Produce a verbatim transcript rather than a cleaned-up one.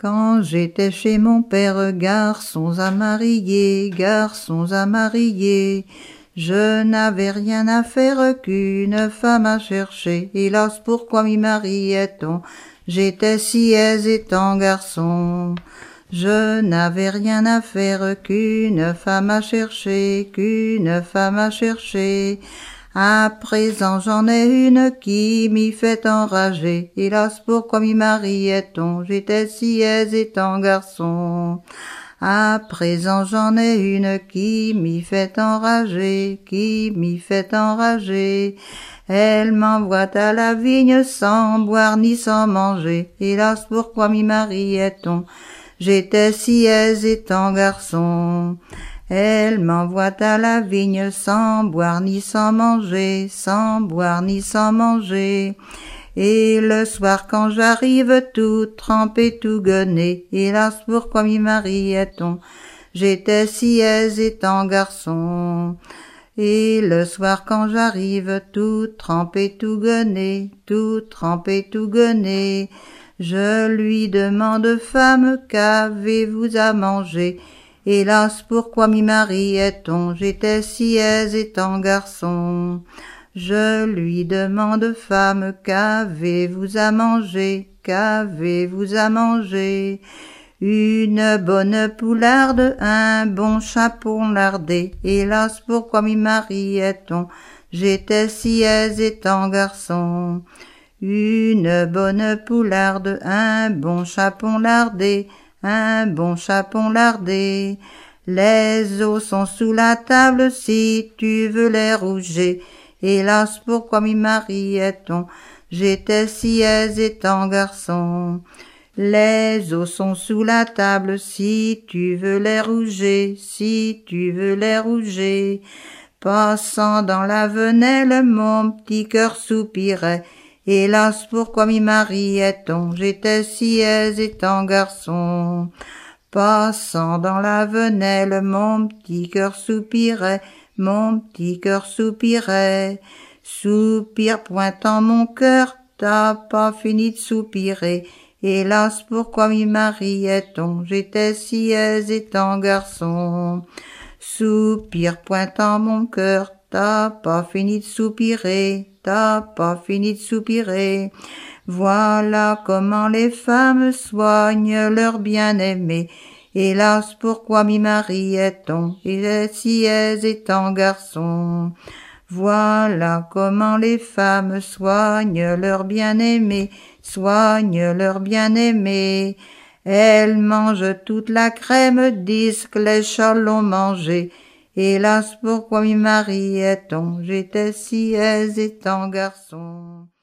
Quand j'étais chez mon père, garçons à marier, garçons à marier, je n'avais rien à faire qu'une femme à chercher. Hélas, pourquoi m'y mariait-on? J'étais si aise étant garçon. Je n'avais rien à faire qu'une femme à chercher, qu'une femme à chercher. À présent j'en ai une qui m'y fait enrager. Hélas, pourquoi m'y mariait-on? J'étais si aise étant garçon. À présent j'en ai une qui m'y fait enrager, qui m'y fait enrager. Elle m'envoie à la vigne sans boire ni sans manger. Hélas, pourquoi m'y mariait-on? J'étais si aise étant garçon. Elle m'envoie à la vigne sans boire ni sans manger, sans boire ni sans manger. Et le soir quand j'arrive tout trempé, tout guenné, hélas, pourquoi m'y mariait-on? J'étais si aise étant garçon. Et le soir quand j'arrive tout trempé, tout guenné, tout trempé, tout guenné, je lui demande, femme, qu'avez-vous à manger? Hélas, pourquoi m'y mariait-on? J'étais si aise étant garçon. Je lui demande, femme, qu'avez-vous à manger? Qu'avez-vous à manger? Une bonne poularde, un bon chapon lardé. Hélas, pourquoi m'y mariait-on? J'étais si aise étant garçon. Une bonne poularde, un bon chapon lardé, un bon chapon lardé. Les os sont sous la table si tu veux les rouger. Hélas, pourquoi m'y mariait-on? J'étais si aise étant garçon. Les os sont sous la table si tu veux les rouger, si tu veux les rouger. Passant dans la venelle, mon petit cœur soupirait. Hélas, pourquoi m'y mariait-on? J'étais si aise étant garçon. Passant dans la venelle, mon petit cœur soupirait, mon petit cœur soupirait. Soupire pointant mon cœur, t'as pas fini de soupirer. Hélas, pourquoi m'y mariait-on? J'étais si aise étant garçon. Soupire pointant mon cœur, t'as pas fini de soupirer, t'as pas fini de soupirer. Voilà comment les femmes soignent leur bien-aimé. Hélas, pourquoi m'y mariait-on? J'étais si aise étant garçon. Voilà comment les femmes soignent leur bien-aimé, soignent leur bien-aimé. Elles mangent toute la crème, disent que les chats l'ont mangé. Hélas, pourquoi m'y mariait-on? J'étais si aise étant garçon.